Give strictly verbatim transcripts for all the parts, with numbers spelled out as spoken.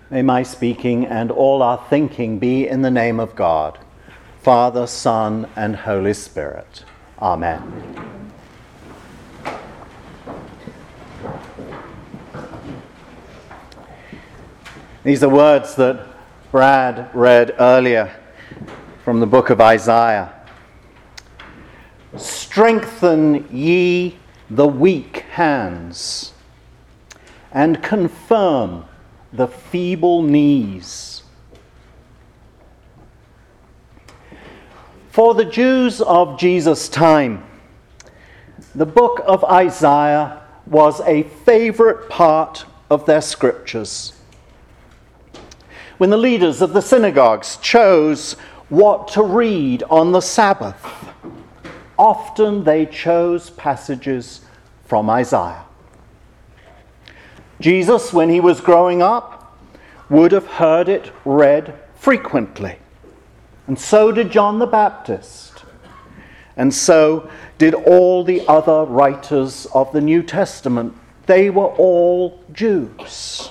May my speaking and all our thinking be in the name of God, Father, Son, and Holy Spirit. Amen. These are words that Brad read earlier from the book of Isaiah. Strengthen ye the weak hands, and confirm the feeble knees. For the Jews of Jesus' time, the book of Isaiah was a favorite part of their scriptures. When the leaders of the synagogues chose what to read on the Sabbath, often they chose passages from Isaiah. Jesus, when he was growing up, would have heard it read frequently. And so did John the Baptist. And so did all the other writers of the New Testament. They were all Jews.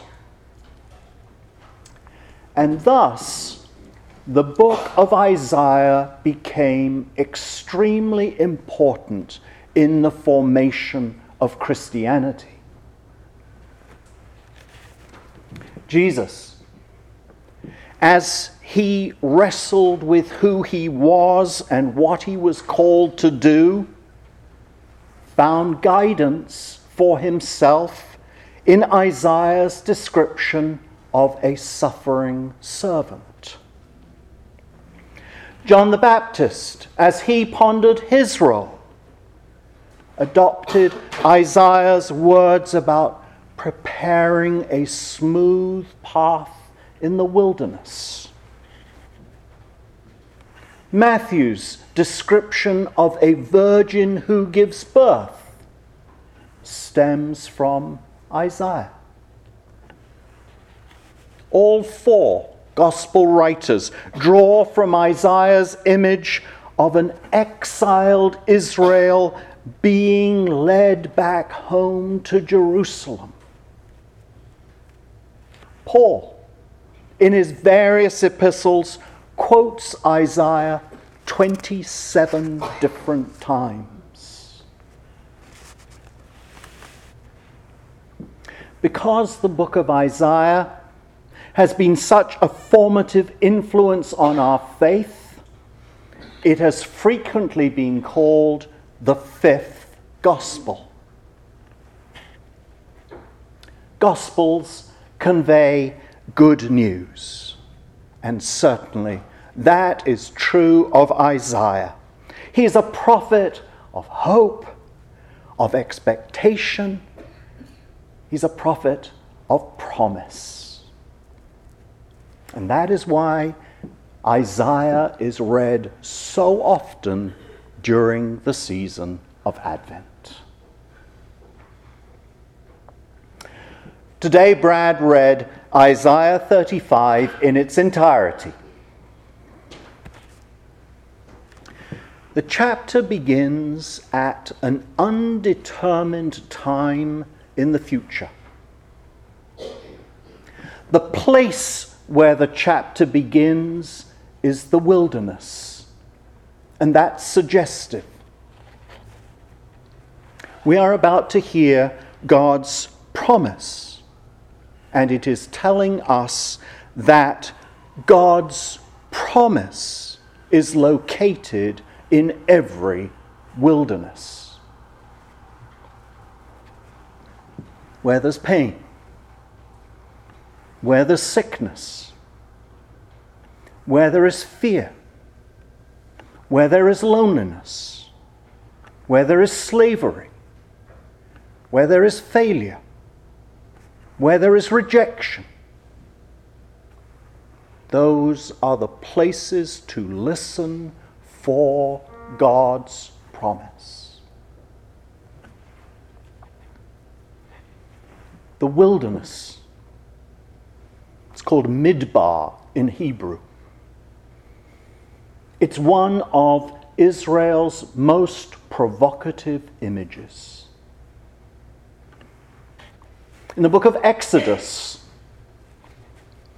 And thus, the book of Isaiah became extremely important in the formation of Christianity. Jesus, as he wrestled with who he was and what he was called to do, found guidance for himself in Isaiah's description of a suffering servant. John the Baptist, as he pondered his role, adopted Isaiah's words about preparing a smooth path in the wilderness. Matthew's description of a virgin who gives birth stems from Isaiah. All four gospel writers draw from Isaiah's image of an exiled Israel being led back home to Jerusalem. Paul, in his various epistles, quotes Isaiah twenty-seven different times. Because the book of Isaiah has been such a formative influence on our faith, it has frequently been called the fifth gospel. Gospels convey good news, and certainly that is true of Isaiah. He is a prophet of hope, of expectation. He's a prophet of promise. And that is why Isaiah is read so often during the season of Advent. Today, Brad read Isaiah thirty-five in its entirety. The chapter begins at an undetermined time in the future. The place where the chapter begins is the wilderness, and that's suggestive. We are about to hear God's promise. And it is telling us that God's promise is located in every wilderness. Where there's pain, where there's sickness, where there is fear, where there is loneliness, where there is slavery, where there is failure, where there is rejection. Those are the places to listen for God's promise. The wilderness, it's called Midbar in Hebrew. It's one of Israel's most provocative images. In the book of Exodus,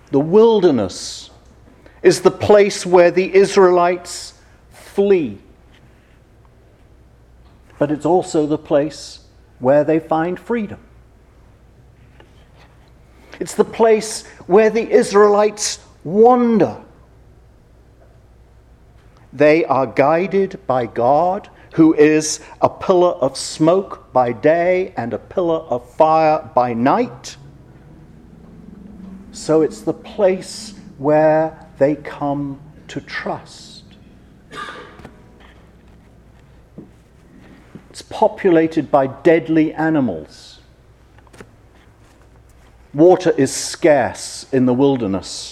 The wilderness is the place where the Israelites flee. But it's also the place where they find freedom. It's the place where the Israelites wander. They are guided by God, who is a pillar of smoke by day and a pillar of fire by night. So it's the place where they come to trust. It's populated by deadly animals. Water is scarce in the wilderness.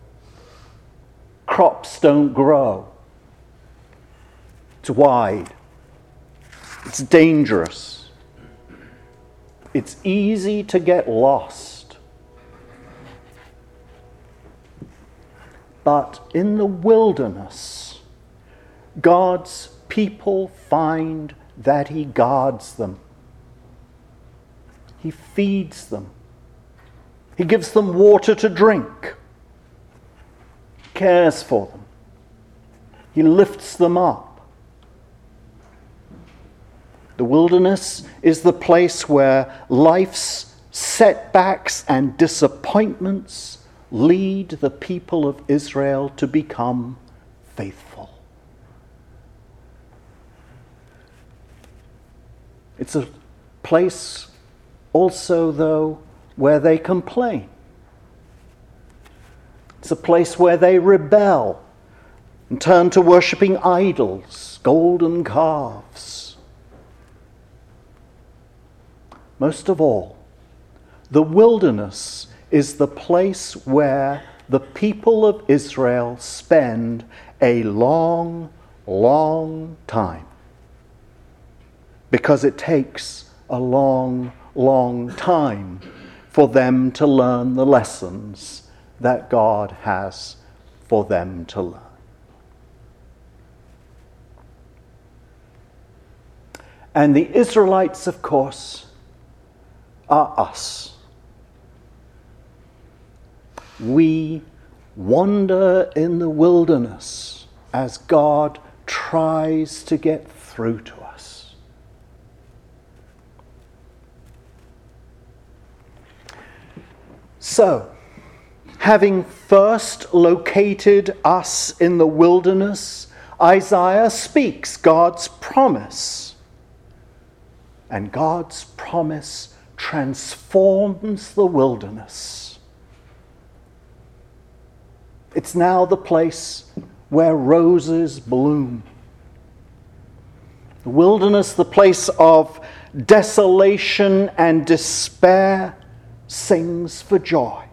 Crops don't grow. It's wide. It's dangerous. It's easy to get lost. But in the wilderness, God's people find that He guards them. He feeds them. He gives them water to drink. Cares for them. He lifts them up. The wilderness is the place where life's setbacks and disappointments lead the people of Israel to become faithful. It's a place also, though, where they complain. It's a place where they rebel and turn to worshipping idols, golden calves. Most of all, the wilderness is the place where the people of Israel spend a long, long time. Because it takes a long, long time for them to learn the lessons that God has for them to learn. And the Israelites, of course, are us. We wander in the wilderness as God tries to get through to us. So, having first located us in the wilderness, Isaiah speaks God's promise. And God's promise transforms the wilderness. It's now the place where roses bloom. The wilderness, the place of desolation and despair, sings for joy.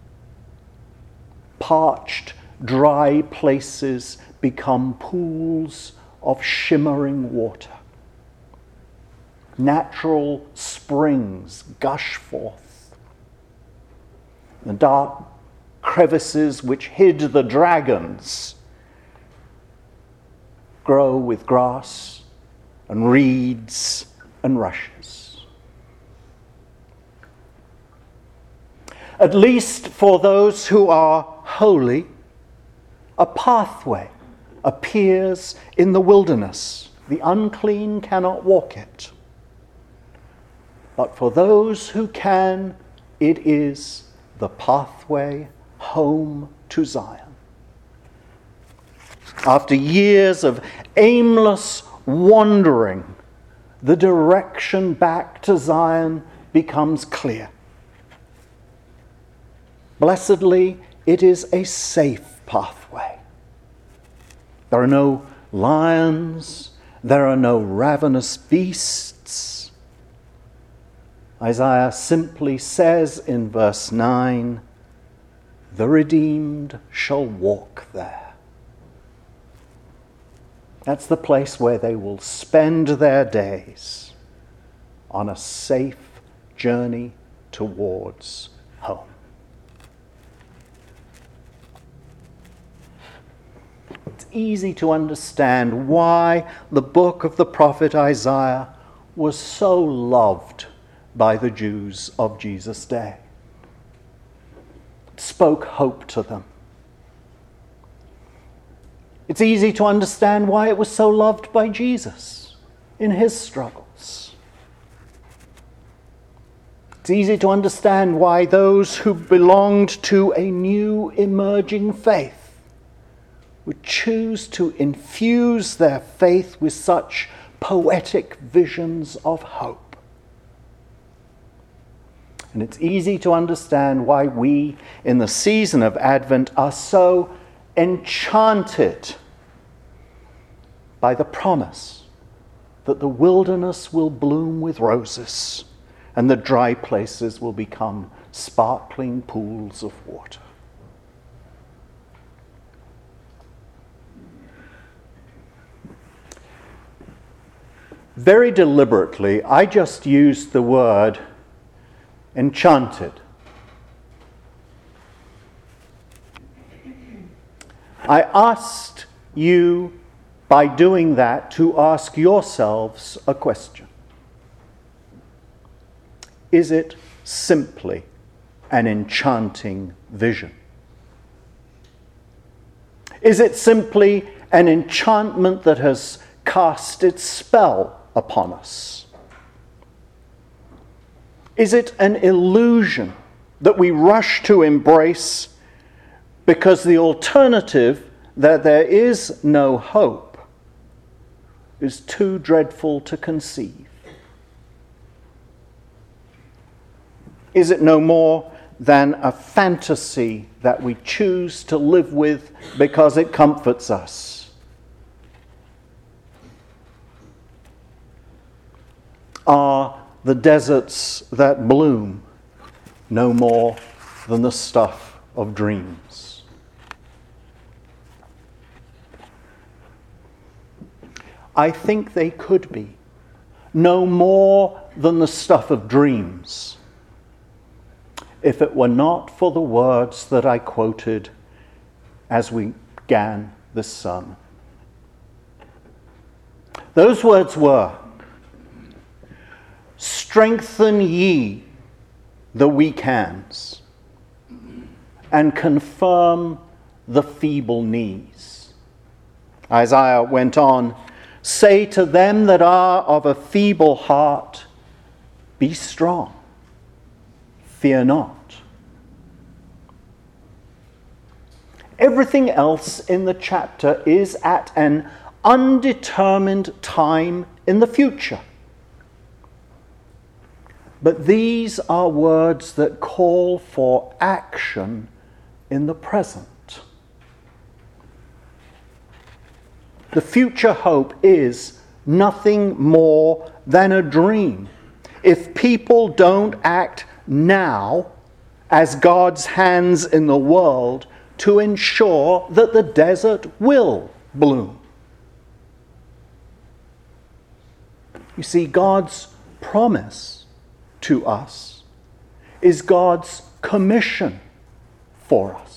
Parched, dry places become pools of shimmering water. Natural springs gush forth. The dark crevices which hid the dragons grow with grass and reeds and rushes. At least for those who are holy, a pathway appears in the wilderness. The unclean cannot walk it. But for those who can, it is the pathway home to Zion. After years of aimless wandering, the direction back to Zion becomes clear. Blessedly, it is a safe pathway. There are no lions, there are no ravenous beasts. Isaiah simply says in verse nine, "The redeemed shall walk there." That's the place where they will spend their days on a safe journey towards home. It's easy to understand why the book of the prophet Isaiah was so loved by the Jews of Jesus' day. It's spoke hope to them. It's easy to understand why it was so loved by Jesus in his struggles. It's easy to understand why those who belonged to a new emerging faith would choose to infuse their faith with such poetic visions of hope. And it's easy to understand why we, in the season of Advent, are so enchanted by the promise that the wilderness will bloom with roses and the dry places will become sparkling pools of water. Very deliberately, I just used the word enchanted. I asked you, by doing that, to ask yourselves a question. Is it simply an enchanting vision? Is it simply an enchantment that has cast its spell upon us? Is it an illusion that we rush to embrace because the alternative, that there is no hope, is too dreadful to conceive? Is it no more than a fantasy that we choose to live with because it comforts us? Are the deserts that bloom no more than the stuff of dreams? I think they could be no more than the stuff of dreams if it were not for the words that I quoted as we began this sermon. Those words were, "Strengthen ye the weak hands, and confirm the feeble knees." Isaiah went on, "Say to them that are of a feeble heart, be strong, fear not." Everything else in the chapter is at an undetermined time in the future. But these are words that call for action in the present. The future hope is nothing more than a dream if people don't act now as God's hands in the world to ensure that the desert will bloom. You see, God's promise to us is God's commission for us.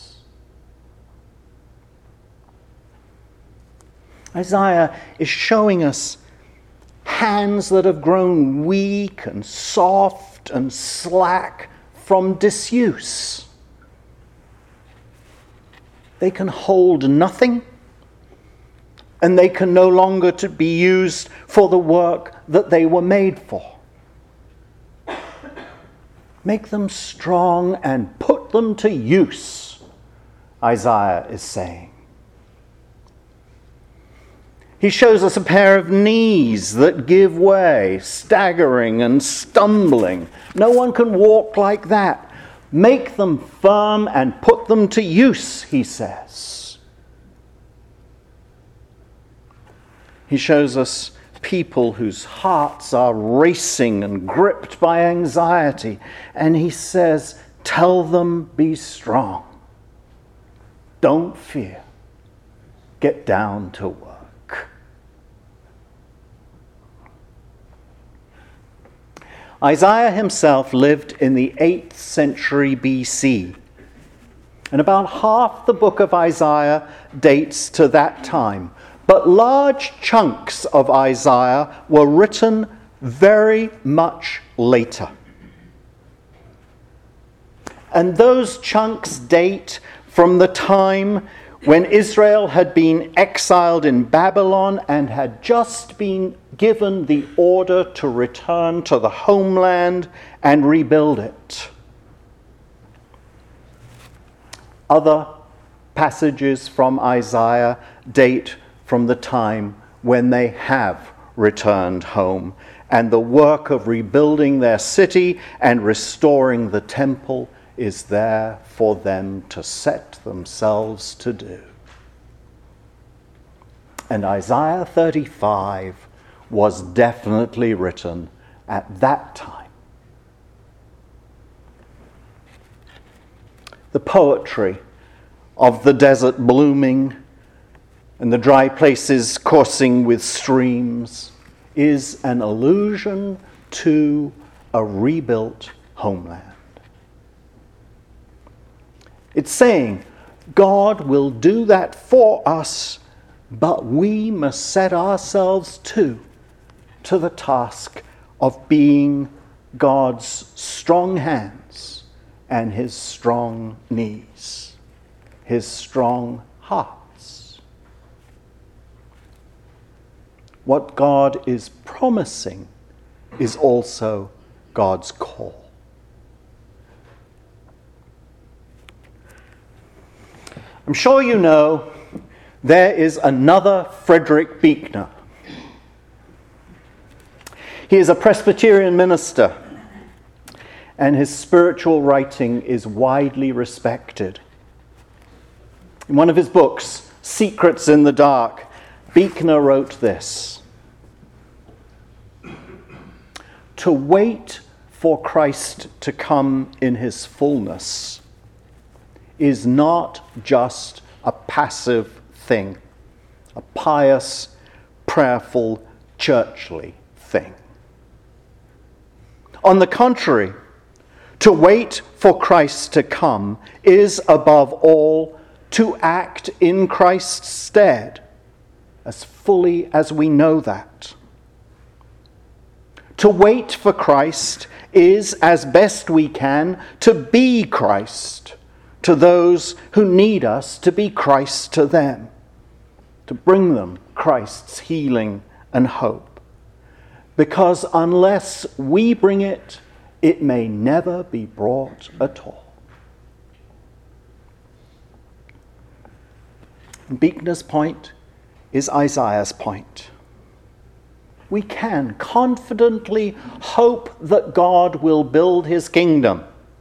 Isaiah is showing us hands that have grown weak and soft and slack from disuse. They can hold nothing, and they can no longer to be used for the work that they were made for. Make them strong and put them to use, Isaiah is saying. He shows us a pair of knees that give way, staggering and stumbling. No one can walk like that. Make them firm and put them to use, he says. He shows us people whose hearts are racing and gripped by anxiety. And he says, tell them, be strong. Don't fear. Get down to work. Isaiah himself lived in the eighth century B C, and about half the book of Isaiah dates to that time. But large chunks of Isaiah were written very much later. And those chunks date from the time when Israel had been exiled in Babylon and had just been given the order to return to the homeland and rebuild it. Other passages from Isaiah date from the time when they have returned home, and the work of rebuilding their city and restoring the temple is there for them to set themselves to do. And Isaiah thirty-five was definitely written at that time. The poetry of the desert blooming and the dry places coursing with streams is an allusion to a rebuilt homeland. It's saying God will do that for us, but we must set ourselves too to the task of being God's strong hands and his strong knees, his strong hearts. What God is promising is also God's call. I'm sure you know there is another Frederick Buechner. He is a Presbyterian minister, and his spiritual writing is widely respected. In one of his books, Secrets in the Dark, Buechner wrote this: "To wait for Christ to come in his fullness is not just a passive thing, a pious, prayerful, churchly thing. On the contrary, to wait for Christ to come is above all to act in Christ's stead, as fully as we know that. To wait for Christ is, as best we can, to be Christ to those who need us to be Christ to them, to bring them Christ's healing and hope. Because unless we bring it, it may never be brought at all." Buechner's point is Isaiah's point. We can confidently hope that God will build his kingdom,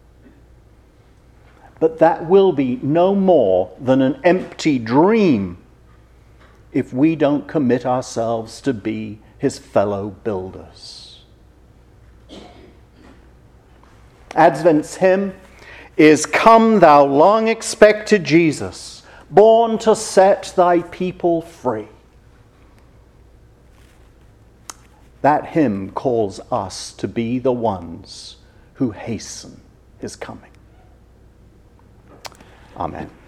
but that will be no more than an empty dream if we don't commit ourselves to be his fellow builders. Advent's hymn is "Come, thou long expected Jesus, born to set thy people free." That hymn calls us to be the ones who hasten his coming. Amen.